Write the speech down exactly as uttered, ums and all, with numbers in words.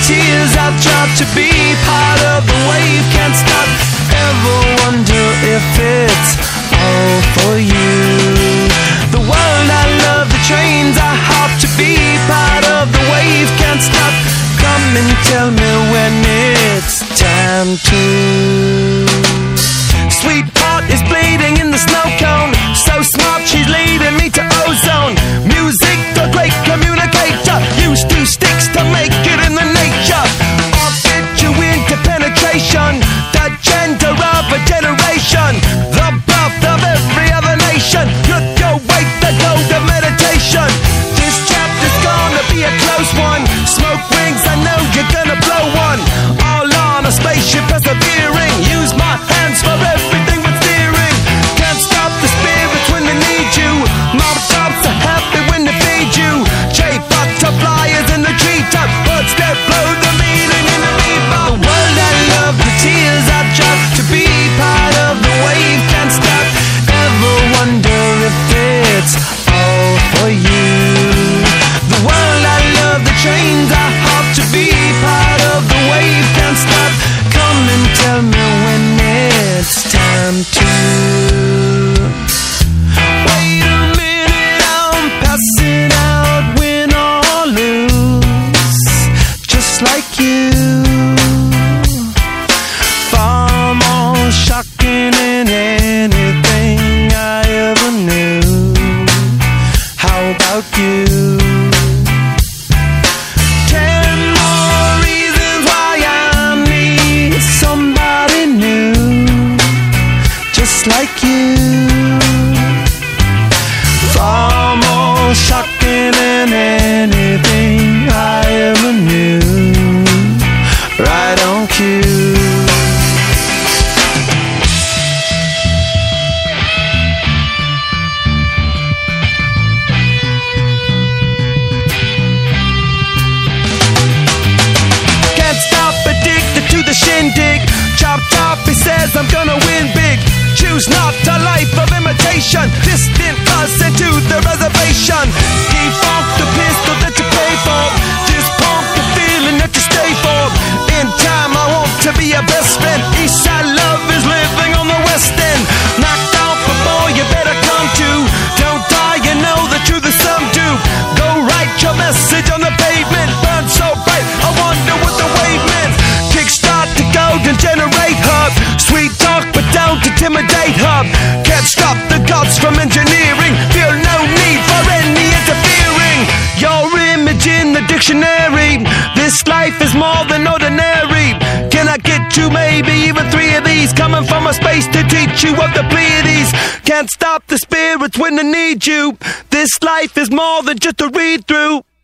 tears I've dropped to be part of the wave. Can't stop, ever wonder if it's all for you. The world I love, the trains I hop to be part of the wave. Can't stop, come and tell me when it's time to. Sweetheart is bleeding in the snow cone, so smart she's leading me to ozone. Music, the great communicator, used two sticks to make it in the nature. I'll get you into penetration, the gender of a generation, the birth of every other nation. Look your way to go to meditation. This chapter's gonna be a close one. Smoke rings, I know you're gonna blow one. All on a spaceship persevering. Use my hands for everything but steering. Can't stop the spirits when they need you. Mob tops are happy when they feed you. J butterflies in the treetop. Birds that blow the meaning in the bebop. The world I love, the tears I drop to be part of the wave. Can't stop, ever wonder if it's all for you. The world I love, the trains I hop to be part of the wave. Can't stop, come and tell me when it's time to. Wait a minute, I'm passing out, win or lose, just like you. Far more shocking than anything I ever knew. How about you? Ten more reasons why I need somebody new, just like you. Far more shocking than anything I ever knew. Right on cue. Shindig, chop chop, he says I'm gonna win big. Choose not a life of imitation. Distant us into the reservation. Defunct the pistol that you pay for. Just pump the feeling that you stay for. In time I want to be your best friend. Eastside love is living on the west end. Knocked out before you better come to. Don't die, you know the truth is some do. Go write your message on the pavement. Burn so bright, I wonder what the wave meant. Kickstart the golden generate hub. Sweet talk but don't intimidate hub. Can't stop the gods from engineering. Feel no need for any interfering. Your image in the dictionary. This life is more than ordinary. Can I get you maybe even three of these? Coming from a space to teach you of the Pleiades. Can't stop the spirits when they need you. This life is more than just a read through.